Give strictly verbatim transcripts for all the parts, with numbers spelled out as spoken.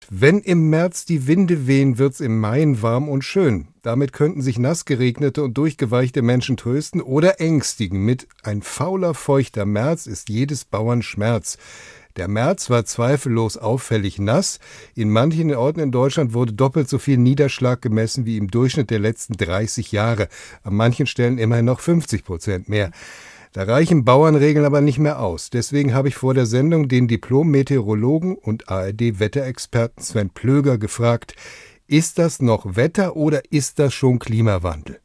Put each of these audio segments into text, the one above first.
Wenn im März die Winde wehen, wird's im Mai warm und schön. Damit könnten sich nass geregnete und durchgeweichte Menschen trösten oder ängstigen mit ein fauler, feuchter März ist jedes Bauern Schmerz. Der März war zweifellos auffällig nass. In manchen Orten in Deutschland wurde doppelt so viel Niederschlag gemessen wie im Durchschnitt der letzten dreißig Jahre. An manchen Stellen immerhin noch fünfzig Prozent mehr. Da reichen Bauernregeln aber nicht mehr aus. Deswegen habe ich vor der Sendung den Diplom-Meteorologen und A R D-Wetterexperten Sven Plöger gefragt, ist das noch Wetter oder ist das schon Klimawandel?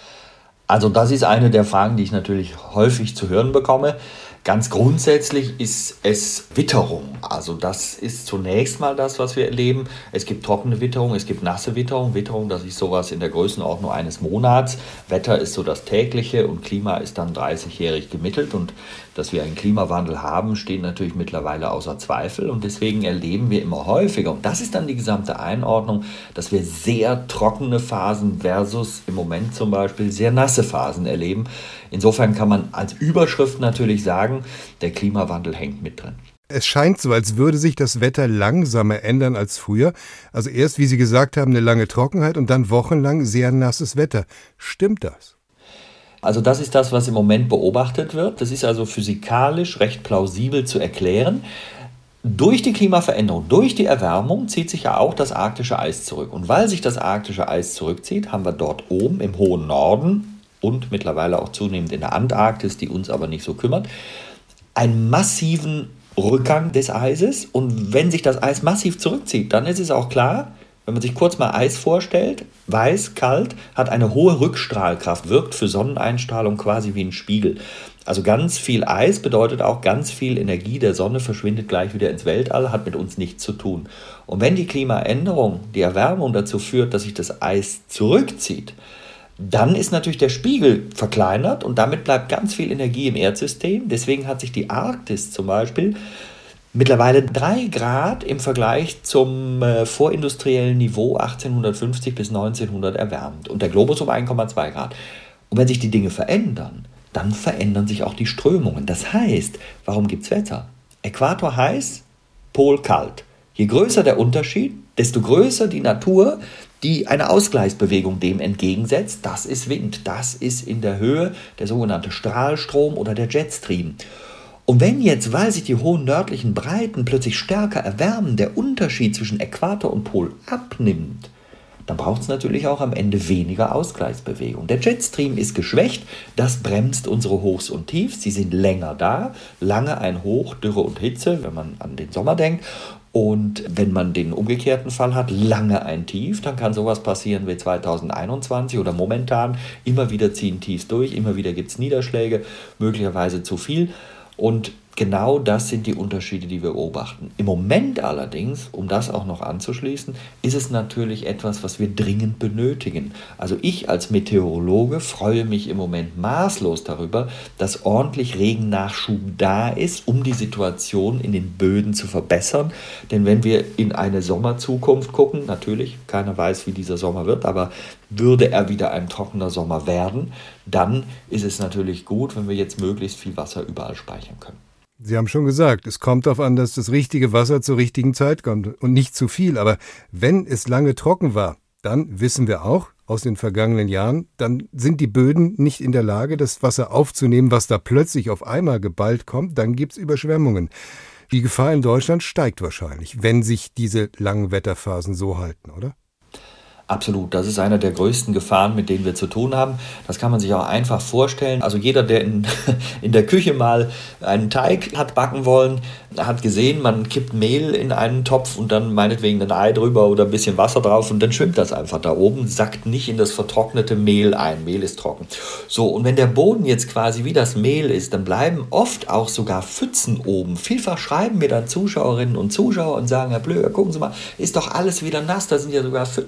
Also das ist eine der Fragen, die ich natürlich häufig zu hören bekomme. Ganz grundsätzlich ist es Witterung. Also das ist zunächst mal das, was wir erleben. Es gibt trockene Witterung, es gibt nasse Witterung. Witterung, das ist sowas in der Größenordnung eines Monats. Wetter ist so das tägliche und Klima ist dann dreißigjährig gemittelt. Und dass wir einen Klimawandel haben, steht natürlich mittlerweile außer Zweifel. Und deswegen erleben wir immer häufiger, und das ist dann die gesamte Einordnung, dass wir sehr trockene Phasen versus im Moment zum Beispiel sehr nasse Phasen erleben. Insofern kann man als Überschrift natürlich sagen, der Klimawandel hängt mit drin. Es scheint so, als würde sich das Wetter langsamer ändern als früher. Also erst, wie Sie gesagt haben, eine lange Trockenheit und dann wochenlang sehr nasses Wetter. Stimmt das? Also das ist das, was im Moment beobachtet wird. Das ist also physikalisch recht plausibel zu erklären. Durch die Klimaveränderung, durch die Erwärmung zieht sich ja auch das arktische Eis zurück. Und weil sich das arktische Eis zurückzieht, haben wir dort oben im hohen Norden und mittlerweile auch zunehmend in der Antarktis, die uns aber nicht so kümmert, einen massiven Rückgang des Eises. Und wenn sich das Eis massiv zurückzieht, dann ist es auch klar, wenn man sich kurz mal Eis vorstellt, weiß, kalt, hat eine hohe Rückstrahlkraft, wirkt für Sonneneinstrahlung quasi wie ein Spiegel. Also ganz viel Eis bedeutet auch ganz viel Energie der Sonne verschwindet gleich wieder ins Weltall, hat mit uns nichts zu tun. Und wenn die Klimaänderung, die Erwärmung dazu führt, dass sich das Eis zurückzieht, dann ist natürlich der Spiegel verkleinert und damit bleibt ganz viel Energie im Erdsystem. Deswegen hat sich die Arktis zum Beispiel mittlerweile drei Grad im Vergleich zum äh, vorindustriellen Niveau achtzehnhundertfünfzig bis neunzehnhundert erwärmt und der Globus um eins Komma zwei Grad. Und wenn sich die Dinge verändern, dann verändern sich auch die Strömungen. Das heißt, warum gibt es Wetter? Äquator heiß, Pol kalt. Je größer der Unterschied, desto größer die Natur, die eine Ausgleichsbewegung dem entgegensetzt. Das ist Wind, das ist in der Höhe der sogenannte Strahlstrom oder der Jetstream. Und wenn jetzt, weil sich die hohen nördlichen Breiten plötzlich stärker erwärmen, der Unterschied zwischen Äquator und Pol abnimmt, dann braucht es natürlich auch am Ende weniger Ausgleichsbewegung. Der Jetstream ist geschwächt, das bremst unsere Hochs und Tiefs, sie sind länger da, lange ein Hoch, Dürre und Hitze, wenn man an den Sommer denkt. Und wenn man den umgekehrten Fall hat, lange ein Tief, dann kann sowas passieren wie zweitausendeinundzwanzig oder momentan. Immer wieder ziehen Tiefs durch, immer wieder gibt es Niederschläge, möglicherweise zu viel. Und genau das sind die Unterschiede, die wir beobachten. Im Moment allerdings, um das auch noch anzuschließen, ist es natürlich etwas, was wir dringend benötigen. Also ich als Meteorologe freue mich im Moment maßlos darüber, dass ordentlich Regennachschub da ist, um die Situation in den Böden zu verbessern. Denn wenn wir in eine Sommerzukunft gucken, natürlich, keiner weiß, wie dieser Sommer wird, aber würde er wieder ein trockener Sommer werden, dann ist es natürlich gut, wenn wir jetzt möglichst viel Wasser überall speichern können. Sie haben schon gesagt, es kommt darauf an, dass das richtige Wasser zur richtigen Zeit kommt und nicht zu viel. Aber wenn es lange trocken war, dann wissen wir auch aus den vergangenen Jahren, dann sind die Böden nicht in der Lage, das Wasser aufzunehmen, was da plötzlich auf einmal geballt kommt. Dann gibt es Überschwemmungen. Die Gefahr in Deutschland steigt wahrscheinlich, wenn sich diese langen Wetterphasen so halten, oder? Absolut, das ist eine der größten Gefahren, mit denen wir zu tun haben. Das kann man sich auch einfach vorstellen. Also jeder, der in, in der Küche mal einen Teig hat backen wollen, hat gesehen, man kippt Mehl in einen Topf und dann meinetwegen ein Ei drüber oder ein bisschen Wasser drauf und dann schwimmt das einfach da oben, sackt nicht in das vertrocknete Mehl ein. Mehl ist trocken. So, und wenn der Boden jetzt quasi wie das Mehl ist, dann bleiben oft auch sogar Pfützen oben. Vielfach schreiben mir dann Zuschauerinnen und Zuschauer und sagen, Herr Plöger, gucken Sie mal, ist doch alles wieder nass, da sind ja sogar Pfützen.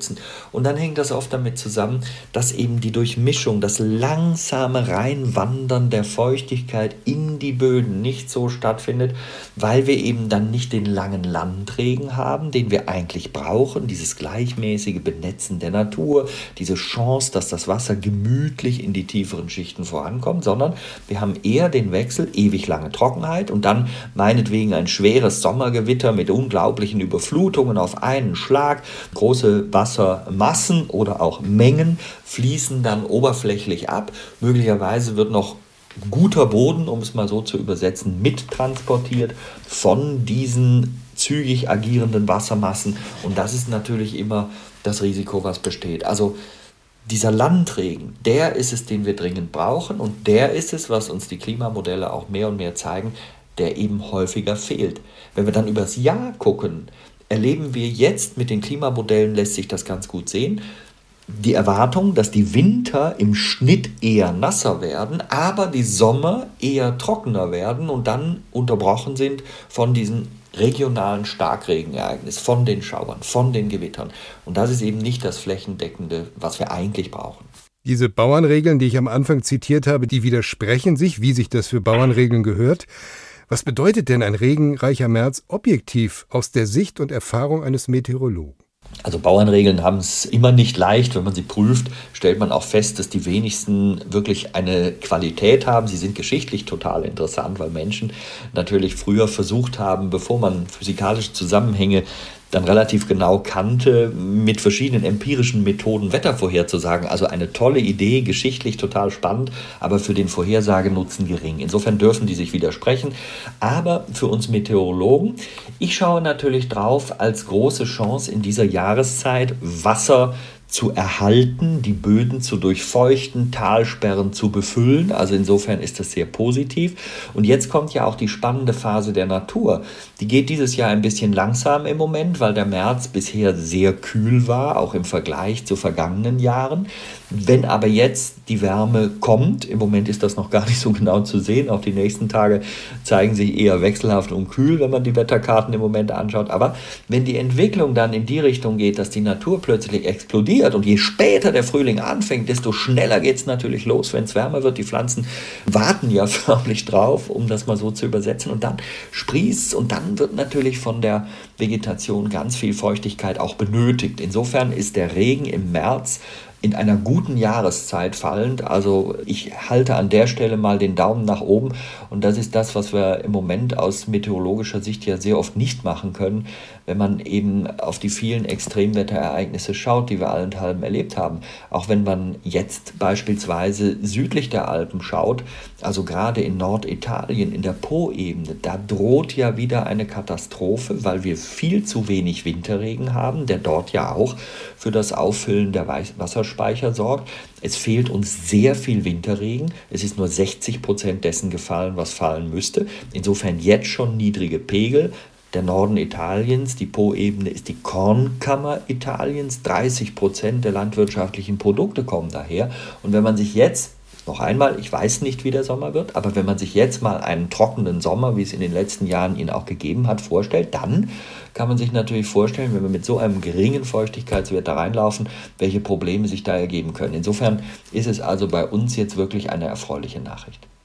Und dann hängt das oft damit zusammen, dass eben die Durchmischung, das langsame Reinwandern der Feuchtigkeit in die Böden nicht so stattfindet, weil wir eben dann nicht den langen Landregen haben, den wir eigentlich brauchen, dieses gleichmäßige Benetzen der Natur, diese Chance, dass das Wasser gemütlich in die tieferen Schichten vorankommt, sondern wir haben eher den Wechsel, ewig lange Trockenheit und dann meinetwegen ein schweres Sommergewitter mit unglaublichen Überflutungen auf einen Schlag. Große Wassermassen oder auch Mengen fließen dann oberflächlich ab. Möglicherweise wird noch guter Boden, um es mal so zu übersetzen, mittransportiert von diesen zügig agierenden Wassermassen. Und das ist natürlich immer das Risiko, was besteht. Also dieser Landregen, der ist es, den wir dringend brauchen und der ist es, was uns die Klimamodelle auch mehr und mehr zeigen, der eben häufiger fehlt. Wenn wir dann übers Jahr gucken, erleben wir jetzt mit den Klimamodellen, lässt sich das ganz gut sehen, die Erwartung, dass die Winter im Schnitt eher nasser werden, aber die Sommer eher trockener werden und dann unterbrochen sind von diesen regionalen Starkregenereignis, von den Schauern, von den Gewittern. Und das ist eben nicht das Flächendeckende, was wir eigentlich brauchen. Diese Bauernregeln, die ich am Anfang zitiert habe, die widersprechen sich, wie sich das für Bauernregeln gehört. Was bedeutet denn ein regenreicher März objektiv aus der Sicht und Erfahrung eines Meteorologen? Also Bauernregeln haben es immer nicht leicht. Wenn man sie prüft, stellt man auch fest, dass die wenigsten wirklich eine Qualität haben. Sie sind geschichtlich total interessant, weil Menschen natürlich früher versucht haben, bevor man physikalische Zusammenhänge dann relativ genau kannte, mit verschiedenen empirischen Methoden Wetter vorherzusagen. Also eine tolle Idee, geschichtlich total spannend, aber für den Vorhersagenutzen gering. Insofern dürfen die sich widersprechen. Aber für uns Meteorologen, ich schaue natürlich drauf als große Chance in dieser Jahreszeit, Wasser zu erhalten, die Böden zu durchfeuchten, Talsperren zu befüllen. Also insofern ist das sehr positiv. Und jetzt kommt ja auch die spannende Phase der Natur. Die geht dieses Jahr ein bisschen langsam im Moment, weil der März bisher sehr kühl war, auch im Vergleich zu vergangenen Jahren. Wenn aber jetzt die Wärme kommt, im Moment ist das noch gar nicht so genau zu sehen, auch die nächsten Tage zeigen sich eher wechselhaft und kühl, wenn man die Wetterkarten im Moment anschaut. Aber wenn die Entwicklung dann in die Richtung geht, dass die Natur plötzlich explodiert und je später der Frühling anfängt, desto schneller geht es natürlich los, wenn es wärmer wird. Die Pflanzen warten ja förmlich drauf, um das mal so zu übersetzen. Und dann sprießt und dann wird natürlich von der Vegetation ganz viel Feuchtigkeit auch benötigt. Insofern ist der Regen im März in einer guten Jahreszeit fallend. Also ich halte an der Stelle mal den Daumen nach oben und das ist das, was wir im Moment aus meteorologischer Sicht ja sehr oft nicht machen können, wenn man eben auf die vielen Extremwetterereignisse schaut, die wir allenthalben erlebt haben. Auch wenn man jetzt beispielsweise südlich der Alpen schaut, also gerade in Norditalien, in der Po-Ebene, da droht ja wieder eine Katastrophe, weil wir viel zu wenig Winterregen haben, der dort ja auch für das Auffüllen der Wasserspeicher sorgt. Es fehlt uns sehr viel Winterregen. Es ist nur sechzig Prozent dessen gefallen, was fallen müsste. Insofern jetzt schon niedrige Pegel. Der Norden Italiens, die Po-Ebene ist die Kornkammer Italiens. dreißig Prozent der landwirtschaftlichen Produkte kommen daher. Und wenn man sich jetzt, noch einmal, ich weiß nicht, wie der Sommer wird, aber wenn man sich jetzt mal einen trockenen Sommer, wie es in den letzten Jahren ihn auch gegeben hat, vorstellt, dann kann man sich natürlich vorstellen, wenn wir mit so einem geringen Feuchtigkeitswert da reinlaufen, welche Probleme sich da ergeben können. Insofern ist es also bei uns jetzt wirklich eine erfreuliche Nachricht.